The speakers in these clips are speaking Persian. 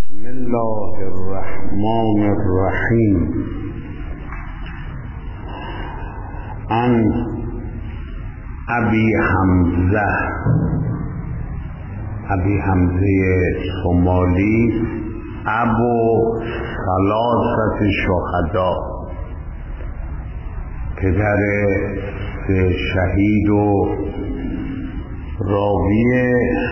بسم الله الرحمن الرحیم. عن ابی حمزه صومالی ابو ثلاثه شهدا، پدر سه شهید و راوی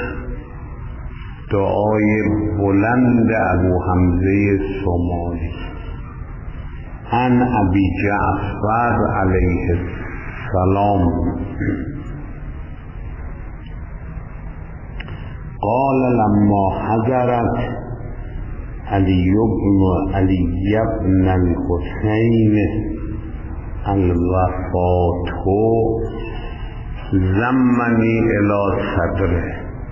دعای بلند ابو حمزه صومالی. عن ابی جعفر علیه السلام قال لما حضرت علی بن الحسین الوفات ضمنی الی صدره،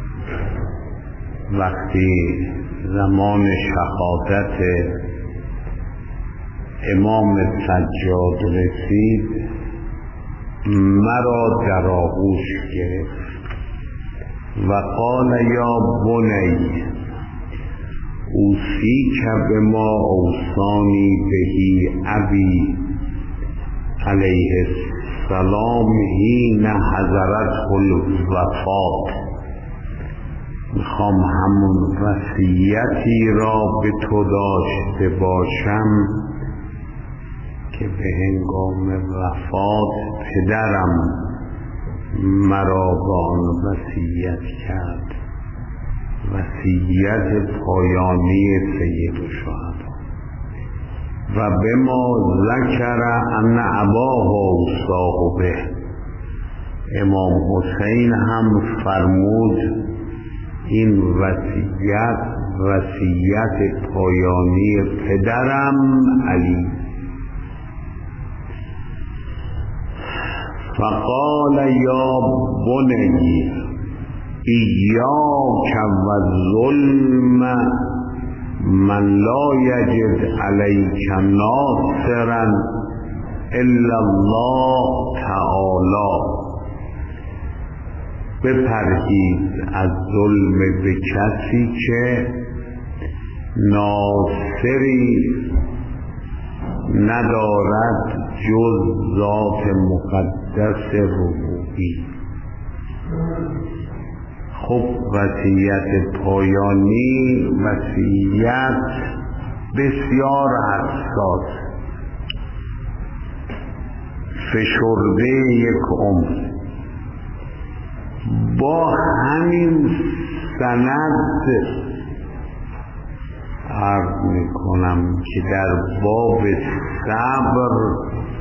وقتی زمان شهادت امام سجاد رسید مرا در آغوش گرفت و قال یا بنی اوصیک بما اوصانی بهی ابی علیه السلام حین حضرته الوفات. میخوام همون وصیتی را به تو داشته باشم که به هنگام وفات پدرم مرا با آن وصیت کرد، وصیت پایانی سید الشهدا. و به ما ذکر ان اباه اوصاه به، امام حسین هم فرمود این وصیت پایانی پدرم علی. فقال یا بنی ایاک و ظلم من لا یجد علیک ناصرا الا الله تعالی. بپرهیز از ظلم به کسی که ناصری ندارد جز ذات مقدس ربوبی. خب وصیت پایانی وصیت بسیار حساس، فشرده یک عمر. با همین سند عرض میکنم که در باب صبر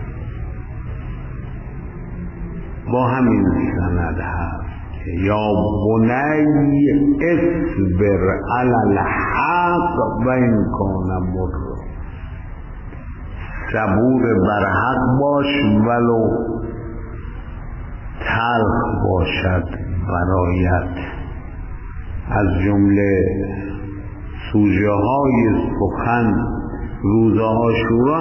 با همین سند هست که یا بنی اصبر علی الحق و این کان مر، صبور بر حق باش ولو تلخ باشد برایت. از جمله سوژه های سخن روز عاشورا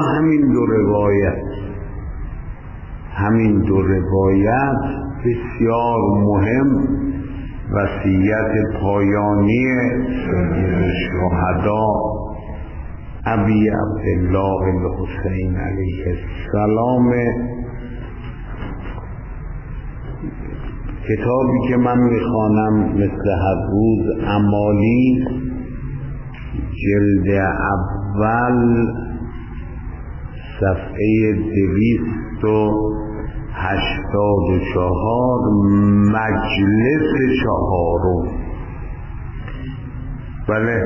همین دو روایت بسیار مهم. وصیت پایانی سید الشهدا ابی عبدالله الحسین علیه السلام. کتابی که من میخوانم مثل هر روز امالی، جلد اول صفحه 284 مجلس 4. بله،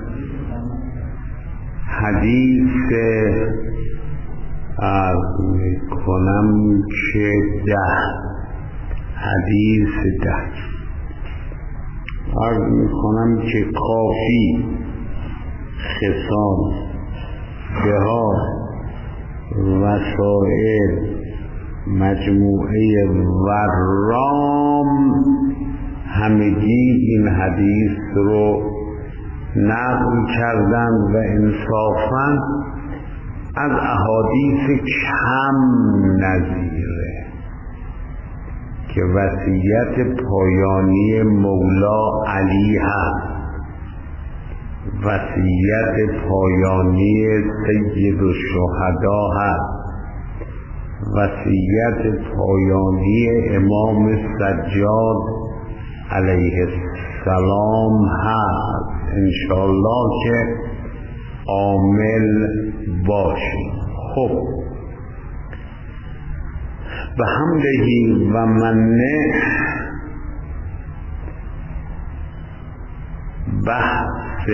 حدیث عرض میکنم که 10 حدیث 10 عرض میکنم که کافی خصال بها وسائل مجموعه ورام همگی این حدیث رو نقل کردند و انصافاً از احادیث کم نظیره که وصیت پایانی مولا علی هست وصیت پایانی سید الشهدا هست، وصیت پایانی امام سجاد علیه السلام هست. انشاءالله که عامل باشیم. خب به حمدهی و منه بحث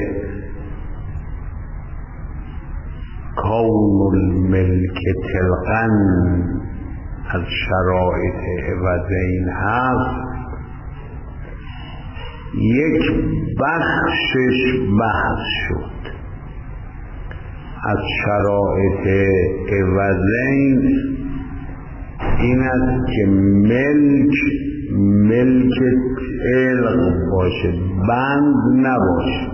کون الملک طلقاً از شرایط عوضین هست. یک بخشش بحث شد از شرایط عوضین این است که ملک طلق باشه، بند نباشه.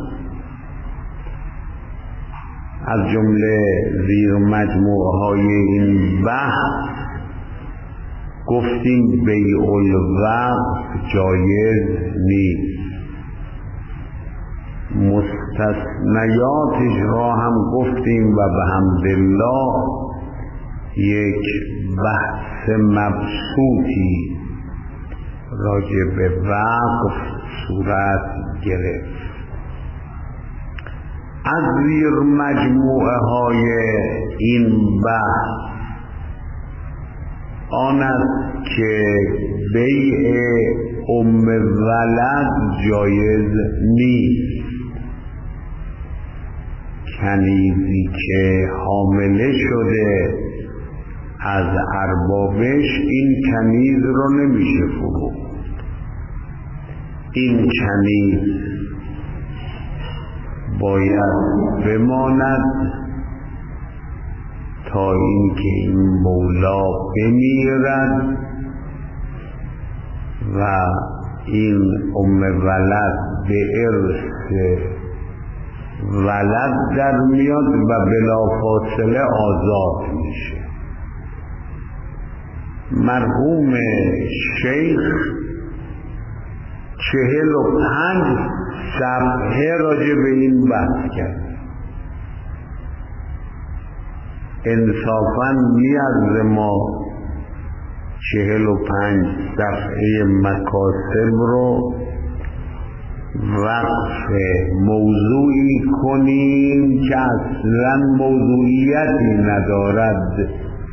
از جمله زیر مجموعه های این بحث گفتیم بیع الوقت جایز نیست. مستثنیاتش را هم گفتیم و به حمدالله یک بحث مبسوطی راجع به وقف صورت گرفت. از زیر مجموعه های این بحث آن است که بیع ام ولد جایز نیست. کنیزی که حامله شده از اربابش این کنیز رو نمیشه فروخت. این کنیز باید بماند تا اینکه این مولا بمیرد و این ام ولد به ارث ولد در میاد و بلافاصله آزاد میشه. مرحوم شیخ 45 صفحه راجع به این بحث کرد. انصافاً میارزه ما 45 صفحه مکاسب رو وقف موضوعی کنیم که اصلاً موضوعیتی ندارد.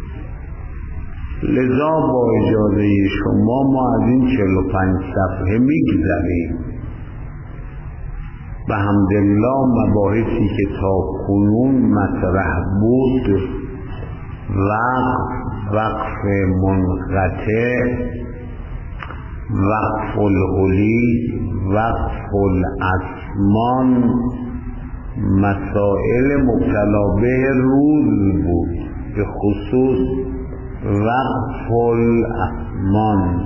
لذا با اجازه شما ما از این 45 صفحه میگذریم. به حمدالله مباحثی که تا کنون مطرح بود، وقف منقطع، وقف العلی، وقف الاسمان، مسائل مبتلا به روز بود، به خصوص وقف الاسمان.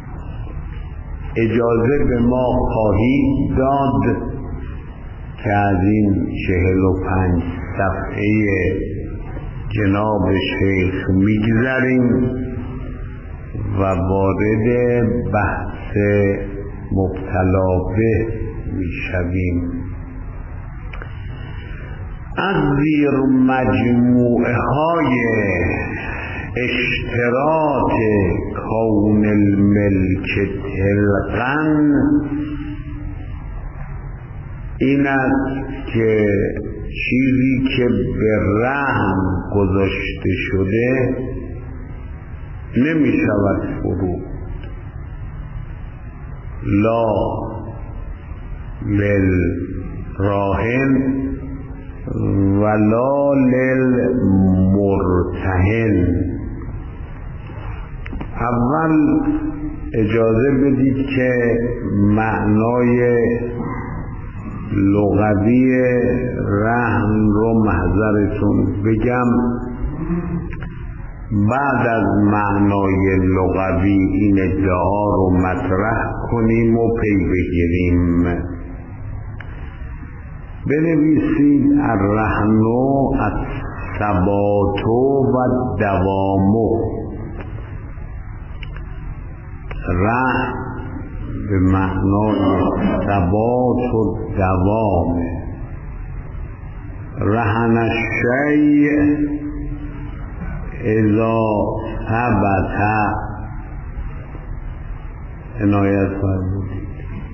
اجازه به ما خواهید داد که از این 45 صفحه جناب شیخ میگذریم و وارد بحث مبتلا به میشویم. از زیر مجموعه های اشتراط کون الملک طلقاً این است که چیزی که به رهن گذاشته شده نمی شود فروخت. لا للراهن ولا للمرتهن. اول اجازه بدید که معنای لغوی رهن رو محضرتون بگم. بعد از معنای لغوی این ادعا رو مطرح کنیم و پی بگیریم. بنویسید الرهن الثبات و دوام. رهن به معنای ثبات و دوام. رهن الشیء اذا ثبت عنایت فرمودید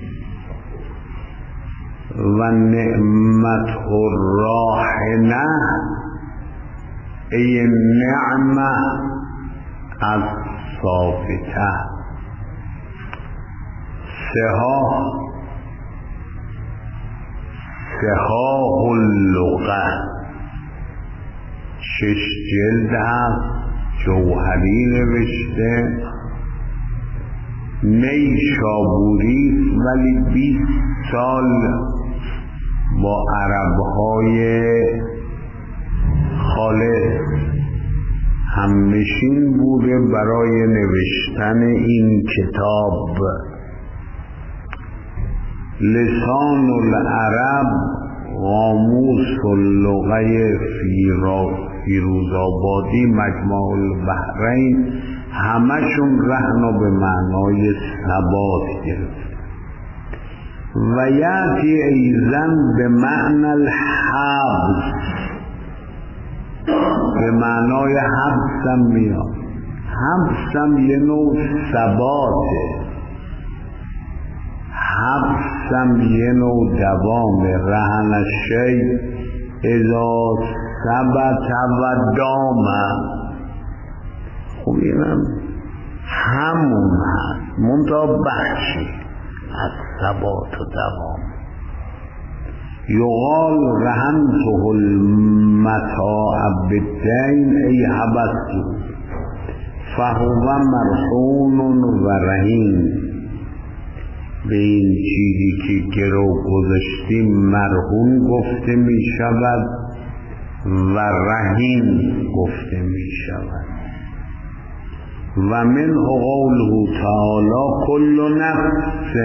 و نعمت الراحنه ای نعمه از ثابته سحاه اللغه 6 جلد هست، جوهری نوشته، نیشابوری، ولی 20 سال با عربهای خالص همنشین بوده برای نوشتن این کتاب. لسان العرب، قاموس اللغه فیروزآبادی، مجمع البحرین، همشون رهن به معنای ثبات گرفت. و یاتی ایضا به معنی الحبس، به معنای حبسم میاد. حبسم یه نوع ثباته، حبسم یه نوع دوام. رهن الشیء اذا ثبت و دام. خب اینم همون هست، منتها بخشی از ثبات و دوام. یقال رهنته المتاع بالدین ای حبسته فهو مرهون و رهین. به این چیزی که گرو گذاشتیم مرهون گفته می شود و رهین گفته می شود. و من قوله تعالی کل نفس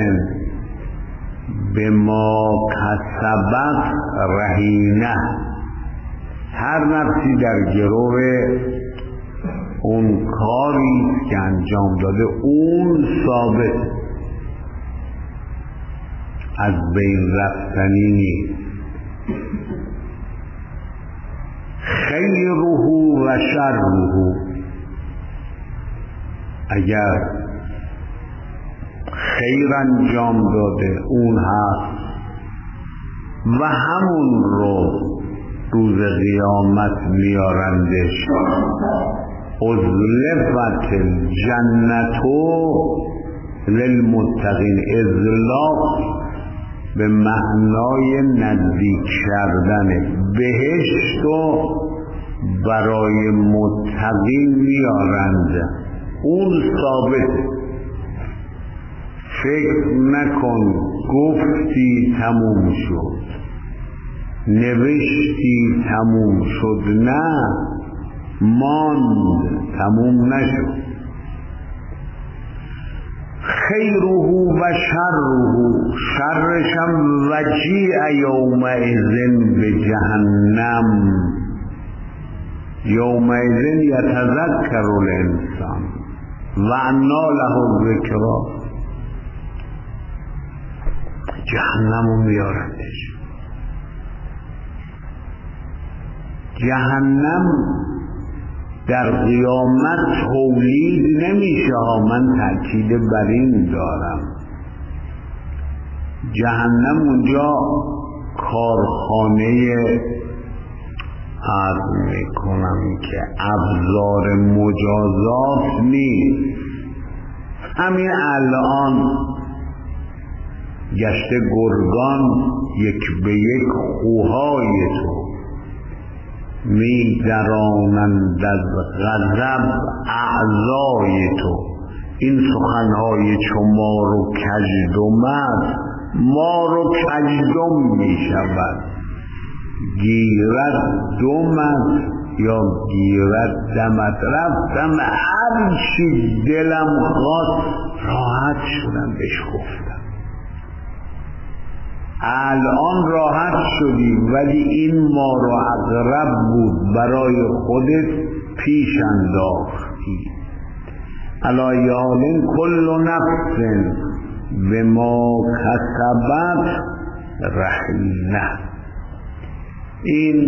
بما کسبت رهینه. هر نفسی در گروه اون کاری که انجام داده اون ثابت، از بین رفتنی نیست. خیره و شره، اگر خیر انجام داده اون هست و همون رو روز قیامت میارندش. ازلفت الجنت للمتقین. ازلاف به معنای نزدیک کردن، بهشت و برای متقین میارند، اون ثابت. فکر نکن گفتی تموم شد، نوشتی تموم شد، نه، ماند، تموم نشد. خیره و شره، شرشم وجیع یومئذ به جهنم. یومئذ یتذکر الانسان و انا له الذکری. جهنمو میارندش. جهنم در قیامت تولید نمیشه ها، من تاکید بر این دارم. جهنم اونجا کارخانه عرض میکنم که ابزار مجازات نیست. همین الان گشته گرگان یک به یک خوهای تو می درانند از غضب اعضای تو. این سخنهای چو مار و کژدم است، مار و کژدم می شود. گیرد دمت یا گیرد دمت. رفتم هر چی دلم خواست راحت شدم بهش گفتم. الان راحت شدی، ولی این مار و عقرب بود برای خودت پیش انداختی. علی حال کل نفس بما کسبت رهینه. این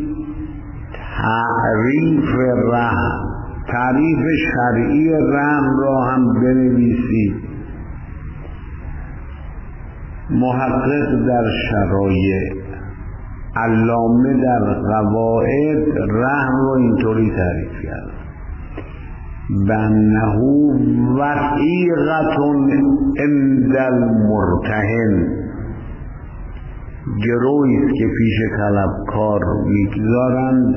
تعریف شرعی رحم را هم بنویسید. محقق در شرایع، علامه در قواعد رحم را اینطوری تعریف کرد: بأنه وثیقة عند المرتهن، گروهی است که پیش طلبکار میگذارند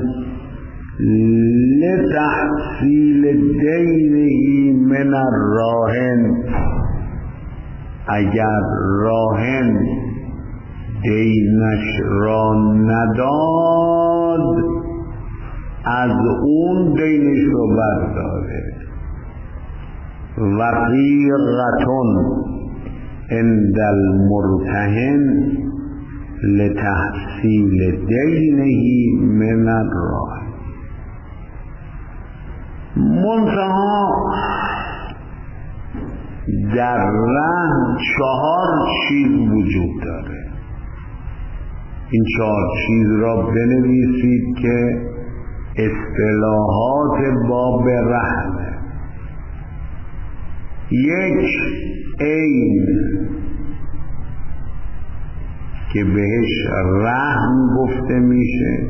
لتحصیل دینه من الراهن، اگر راهن دینش را نداد از اون دینش رو برداره. وثیقة عند المرتهن لتحصیل دینه من الراهن. منتها در رهن 4 چیز وجود داره. این 4 چیز را بنویسید که اصطلاحات باب رهن. 1 عین که بهش رهن گفته میشه،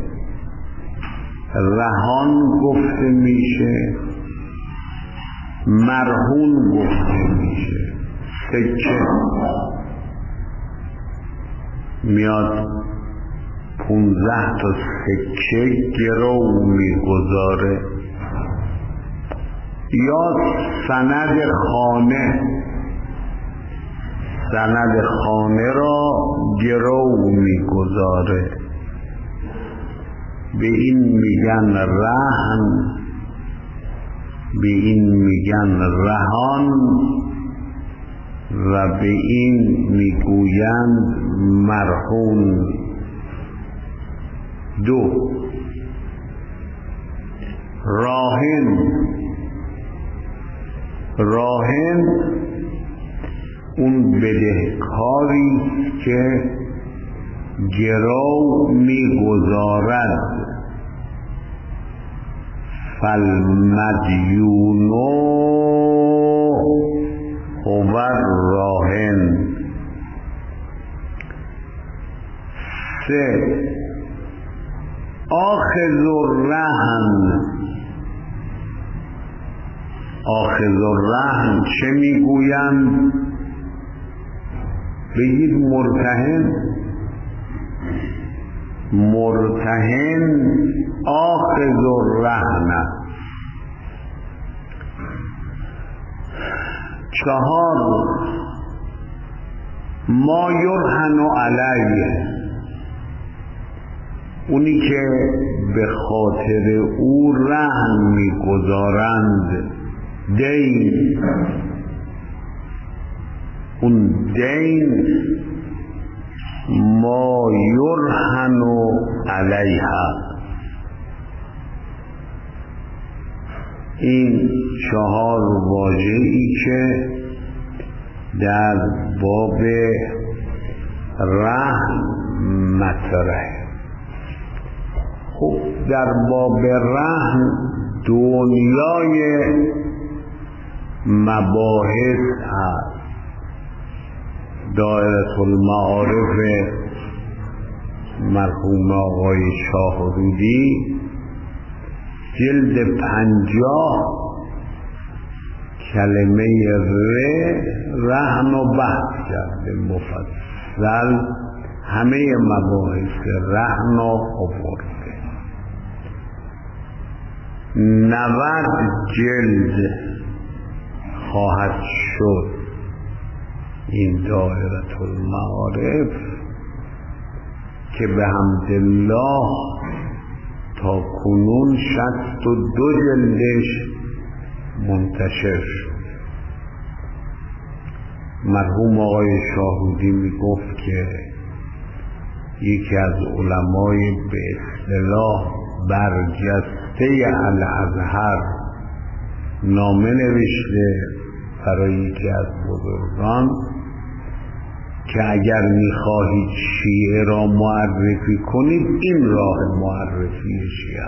رهان گفته میشه، مرهون گفته میشه. سکه میاد 15 تا سکه گرو میگذاره، یا سند خانه، سند خانه را گرو میگذاره. به این میگن رهن، به این میگن رهان و به این میگویند مرهون. 2 راهن. راهن اون بدهکاری که گرو میگذارد. فالمدیون هو الراهن. 3 آخذ الرهن. آخذ الرهن چه میگویند؟ بگید مرتهن. مرتهن آخذ الرهن. 4 ما یرهن علیه. اونی که به خاطر او رهن میگذارند. دین، اون دین ما یرهن علیها. این 4 واژه‌ای که در باب رهن مطرحه. خب در باب رهن دنیای مباحث هست. دایره المعارف مرحوم آقای شاهرودی جلد 50 کلمه رهن و بحث کرده مفصل، همه مباحث رهن و آورده. 90 جلد خواهد شد این دایره المعارف که به حمدالله تا کنون 62 جلدش منتشر شد. مرحوم آقای شاهرودی میگفت که یکی از علمای به اصطلاح برجسته الازهر نامه نوشته برای یکی از بزرگان که اگر میخواهید شیعه را معرفی کنید این راه معرفی شیعه،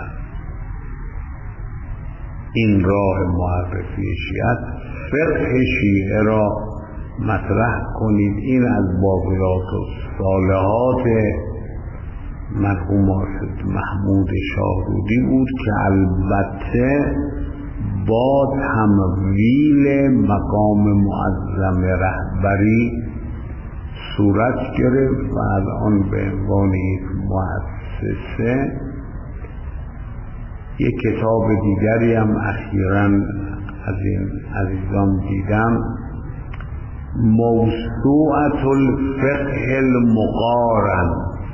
این راه معرفی شیعه، فقه شیعه را مطرح کنید. این از باقیات و صالحات مرحوم محمود شاهرودی بود که البته با تمویل مقام معظم رهبری صورت گرفت و الان به عنوان یک مؤسسه. یک کتاب دیگری هم اخیراً از این عزیزان دیدم، موسوعة الفقه المقارن،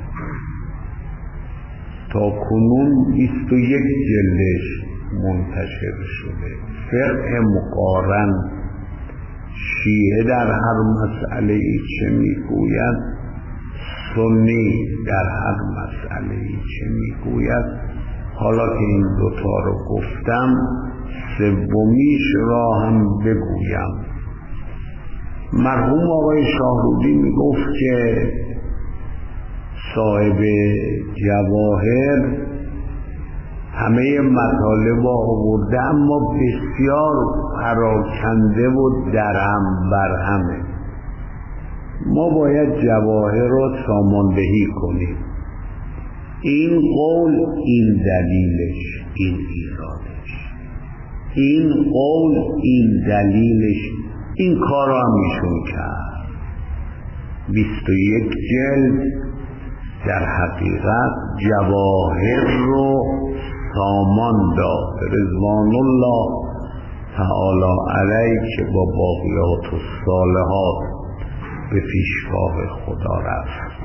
تا کنون 21 جلدش منتشر شده. فقه مقارن، شیعه در هر مسئله چه میگوید، سنی در هر مسئله چه میگوید. حالا که این دوتا رو گفتم، سومیش را هم بگویم. مرحوم آقای شاهرودی میگفت که صاحب جواهر همه مطالب آورده اما بسیار پراکنده و درهم برهمه. ما باید جواهر را ساماندهی کنیم. این قول، این دلیلش، این ایرادش، این قول، این دلیلش. این کار را هم ایشون کرد. 21 جلد در حقیقت جواهر رو سامان داد، رضوان الله تعالی علیه، که با باقیات و صالحات به پیشگاه خدا رفت.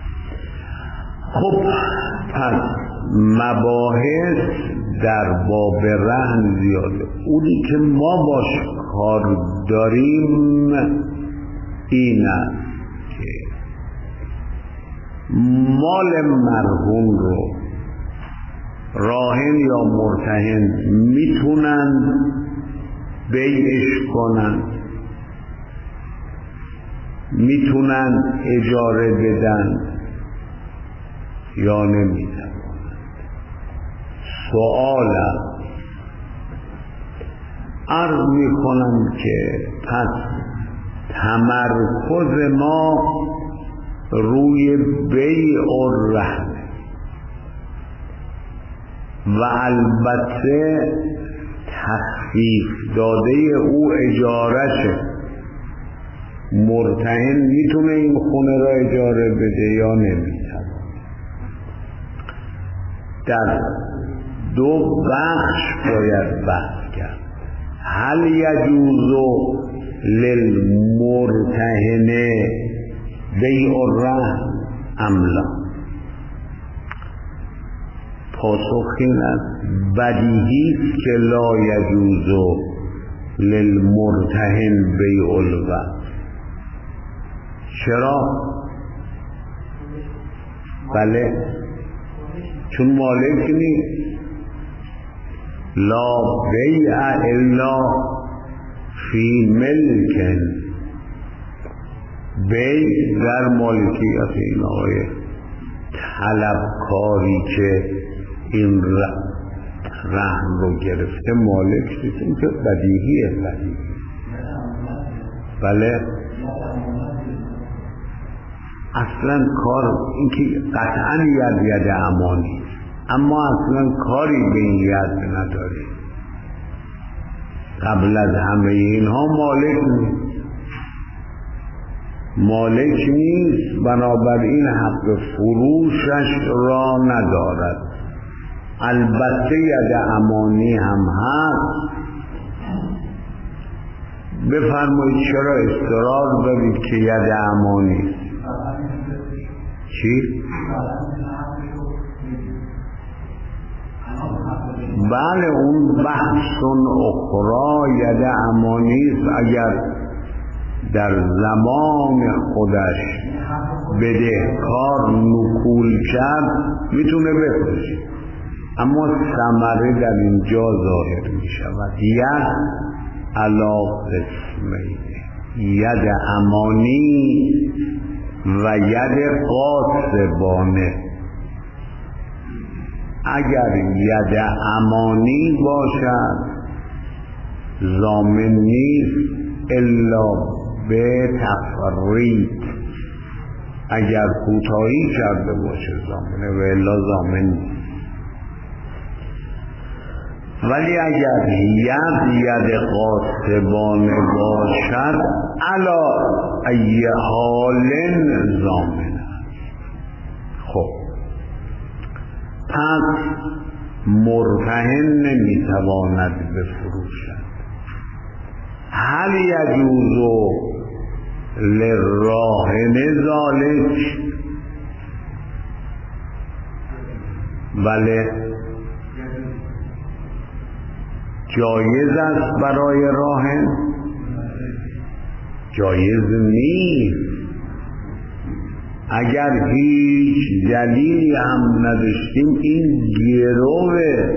خب پس مباحث در باب رهن زیاده. اونی که ما باش کار داریم این است که مال مرهون رو راهن یا مرتهن میتونن بیعش کنن، میتونن اجاره بدن یا نمیتونن. سوالم عرض میکنم که پس تمرکز ما روی بیع و رهن و البته تخفیف داده او اجارشه. مرتهن میتونه این خونه را اجاره بده یا نمیتونه. در دو بخش باید بحث کرد. هل یجوز للمرتهن بیع الرهن ام لا؟ پاسخ این است بدیهی است که لا یجوز للمرتهن بیع الرهن. چرا؟ بله، چون مالک نیست. لا بیع الا فی ملکن، بیع در مالکیت این آقای طلبکاری که این رهن رو گرفته مالک نیست. این که بدیهیه. بله، اصلا کار این که قطعا ید امانی، اما اصلا کاری به این ید نداره. قبل از همه اینها مالک نیست، بنابراین حق فروشش را ندارد. البته ید امانی هم هست. بفرمایید چرا اصرار دارید که ید امانی است؟ چی؟ بله، اون بحثون اخرى ید امانی است. اگر در زمان خودش بدهکار نکول کرد میتونه بفروشه، اما ثمره در اینجا ظاهر می شود. ید علی قسمین، ید امانی و ید قاصبانه. اگر ید امانی باشد ضامن نیست الا به تفرید، اگر کوتاهی کرده باشه ضامنه و الا ضامن نیست. ولی اگر ید قاصبانه باشد علا ای حال ضامن است. خب پس مرتهن نمیتواند بفروشد. هل یجوز للراهن ذالک؟ بله جایز است برای راهن؟ جایز نیست. اگر هیچ دلیلی هم نداشتیم این گروه،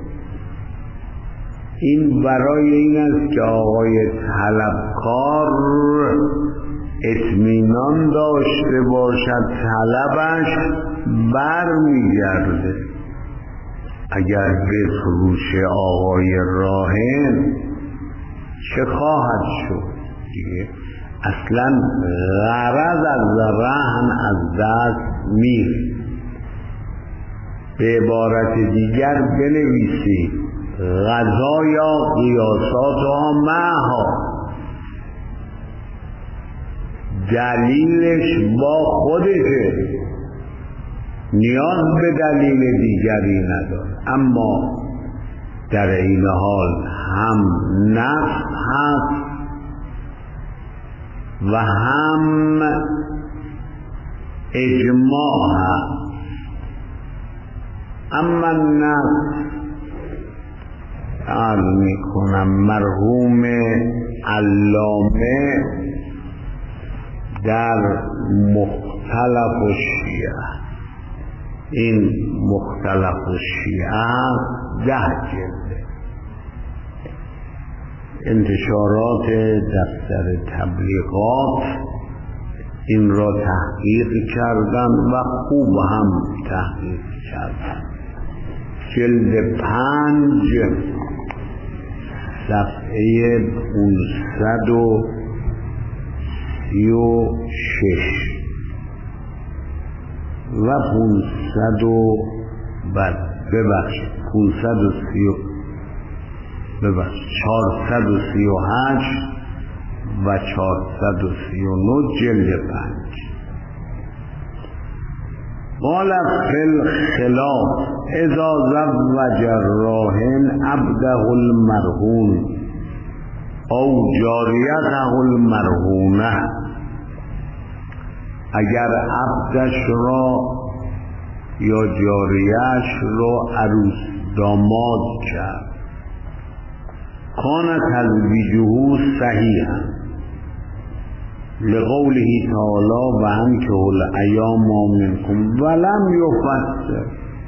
این برای این است که آقای طلبکار اطمینان داشته باشد طلبش برمیگرده. اگر به فروش آقای راهن چه خواهد شد دیگه؟ اصلا غرض از رهن از دست میره. به عبارت دیگر بنویسید غذا یا قیاساتها معها، دلیلش با خودشه، نیاز به دلیل دیگری نداره. اما در این حال هم نفس هست و هم اجماع هست. اما نفس عرض میکنم مرحوم علامه در مختلف الشیعه، این مختلف الشیعه 10 جلده، انتشارات دفتر تبلیغات این را تحقیق کردن و خوب هم تحقیق کردن. جلد 5 صفحه 536 و 438 و 439 جلد 5. قال فی الخلاف اذا زوج الراهن عبده المرهون او جاریته المرهونه، اگر عبدش را یا جاریش را عروس داماد کرد کان تزویجه صحیحا لقوله تعالی و انکحوا الایام منکم ولم یفسر،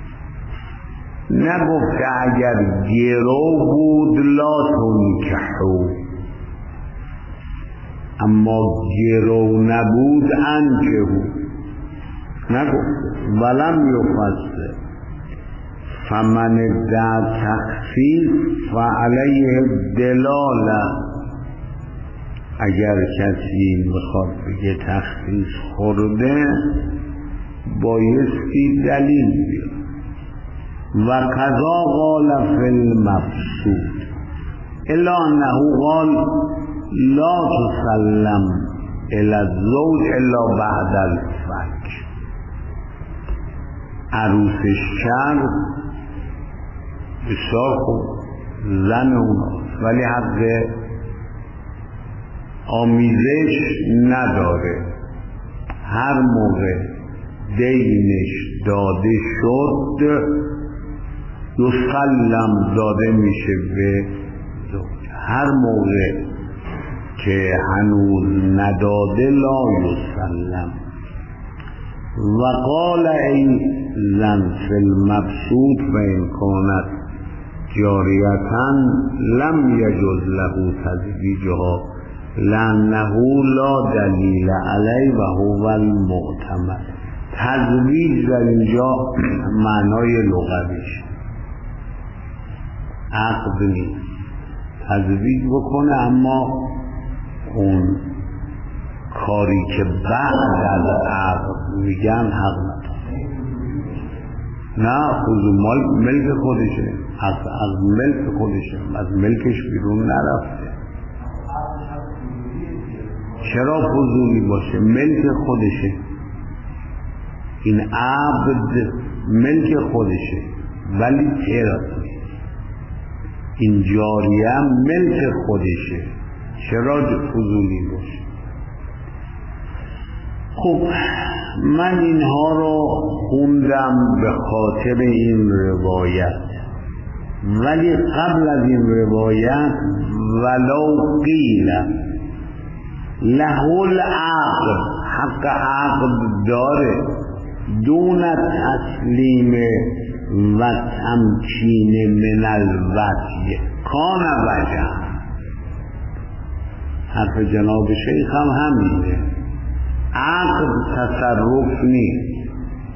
نگفته اگر گرو بود لا تنکحوا، اما گرو نبود انکحوا نگفته. ولم یفسر فمن ادعی تخفیف فعلیه دلاله، اگر کسی میخواد بگه تخفیف خورده بایستی دلیل بیاره. و قضا قال فی المبسوط الا انه قال لا تسلم الی الزوج الا بعد الفک، عروسش کرد بسیار خوب زن اوناست ولی حق آمیزش نداره. هر موقع دینش داده شد یسلم داده میشه به زوج، هر موقع که هنوز نداده لا یسلم. و قال ای زن فی المبسوط و این کانت جاریتن لم یجوز له تزویجها لأنه لا دلیل علی و هو المعتمد. تزویج در اینجا معنای لغویش عقد نیست. تزویج بکنه اما اون کاری که بعد از عقد میگن حق نداره. نه خود مال ملک خودشه، از ملک خودشه، از ملکش بیرون نرفته. چرا فضولی باشه؟ ملک خودشه، این عبد ملک خودشه ولی تراسی. این جاریه ملک خودشه، چرا فضولی باشه؟ خب من اینها رو خوندم به خاطر این روایت، ولی قبل از این روایت ولو قیل له العقد، حق عقد داره، دون تسلیم و تمکین من الوجه کان وجه. حرف جناب شیخ هم همینه. عقد تصرف نیست،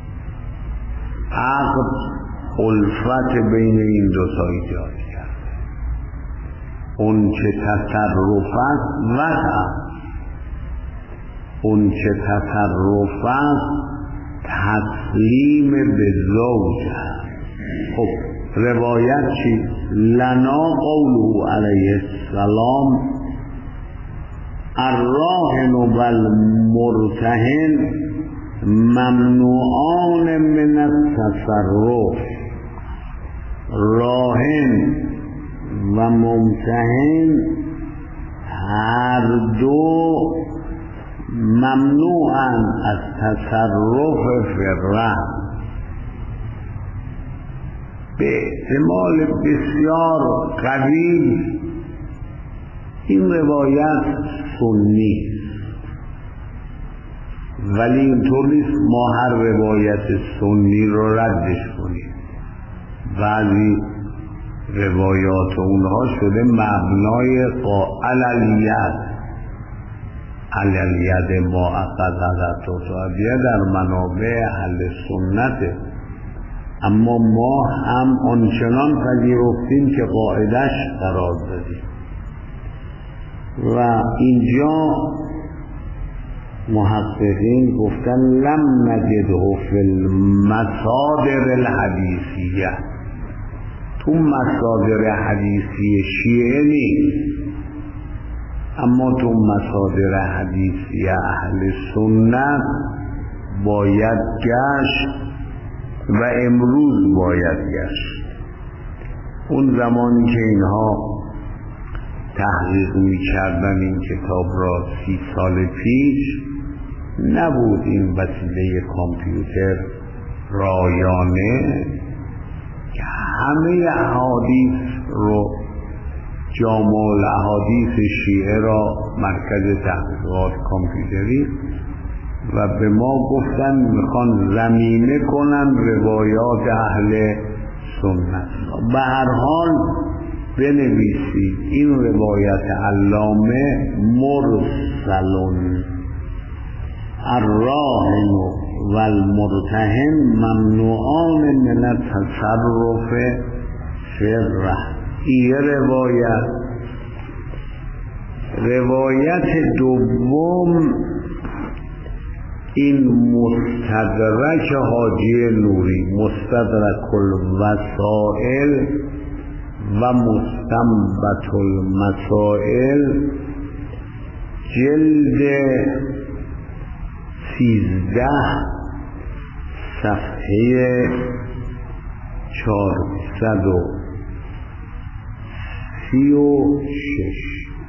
عقد الفت بین این دو تا ایجاد کرده. اون چه تصرف است وجه، اون چه تصرف است تسلیم به زوج است. خب روایت چی؟ لنا قوله علیه السلام الراهن و المرتهن ممنوعان من التصرف. راهن و ممتهن هر دو ممنوعن از تصرف فی الرهن. به احتمال بسیار قوی این روایت سنی است، ولی اینطور نیست ما هر روایت سنی رو ردش کنیم. بعضی روایات اونها شده مبنای علیت ما اقدرت و تعبیه در منابع اهل سنته، اما ما هم آنچنان پذیرفتیم که قاعدش قرار دادیم. و اینجا محققین گفتن لم نجده فی المصادر الحدیثیه، تو مصادر حدیثی شیعه نیست، اما تو مصادر حدیثی اهل سنت باید گشت و امروز باید گشت. اون زمانی که اینها تحقیق می کردن این کتاب را 30 سال پیش نبود این وسیله کامپیوتر رایانه که همه احادیث رو، جامع الاحادیث شیعه را مرکز تحقیقات کامپیوتری، و به ما گفتن میخوان زمینه کنن روایات اهل سنت. به هر حال بنویسید این روایت علامه مرسلون الراهن و المرتهن ممنوعان من التصرف فی الرهن. این روایت دوم این مستدرک حاجی نوری، مستدرک الوسائل و مستنبط المسائل، جلد 13 صفحه 436.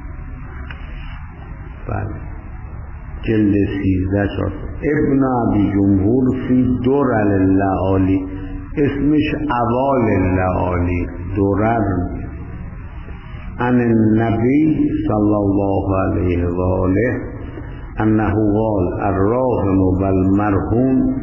بله جلد 13 ابن ابی جمهور فی درر اللآلی، اسمش اوال اللآلی، درر. عن النبی صلی الله علیه و آله انه قال الراهن و المرهون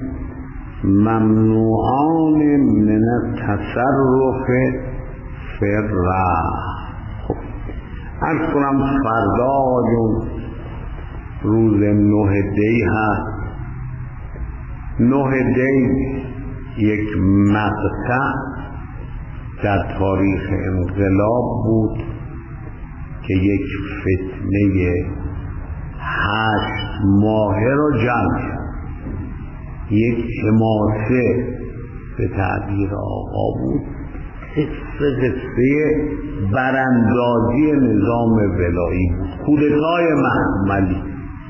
ممنوعان من التصرف فی الرهن. عرض کنم فردا آقایون روز 9 دی هست. 9 دی یک مقطع در تاریخ انقلاب بود که یک فتنه 8 ماهه را جمع کرد. یک حماسه به تعبیر آقا بود، قصه براندازی نظام ولایی بود، کودتای مخملی.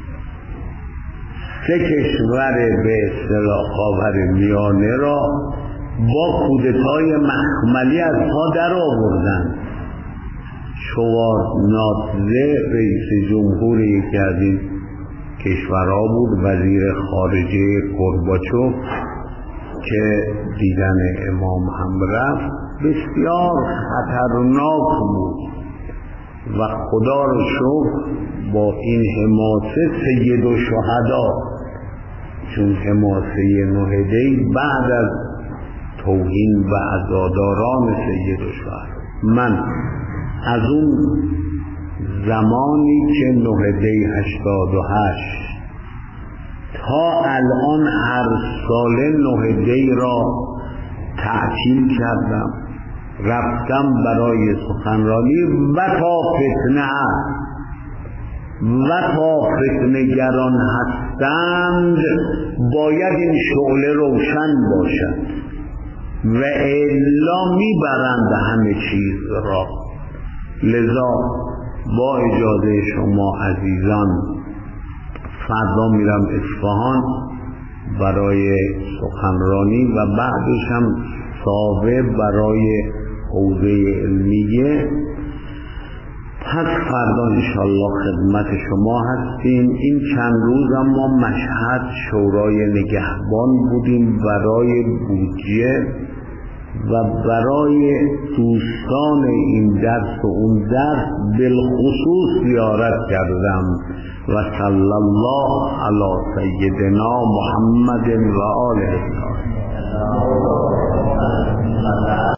3 کشور به اصطلاح خاورمیانه را با کودتای مخملی از پا در آوردند. شوارنادزه رئیس جمهور یکی از این کشورها بود، وزیر خارجه گورباچوف که دیدن امام هم رفت. بسیار خطرناک بود و خدا رو شکر با این حماسه سید الشهدا، چون حماسه 9 دی بعد از توهین و عزاداران سید الشهدا، من از اون زمانی که 9 دی 88 تا الان هر ساله 9 دی را تعطیل کردم، رفتم برای سخنرانی و تا فتنه هست و تا فتنه‌گران هستند باید این شعله روشن باشد و الا میبرند همه چیز را. لذا با اجازه شما عزیزان فردا میرم اصفهان برای سخنرانی و بعدش هم ساوه برای حوزه علمیه. پس فردا انشالله خدمت شما هستیم. این چند روز ما مشهد شورای نگهبان بودیم برای بودجه و برای دوستان این درس و اون درس بالخصوص زیارت کردم و صلی الله علی سیدنا محمد و آله.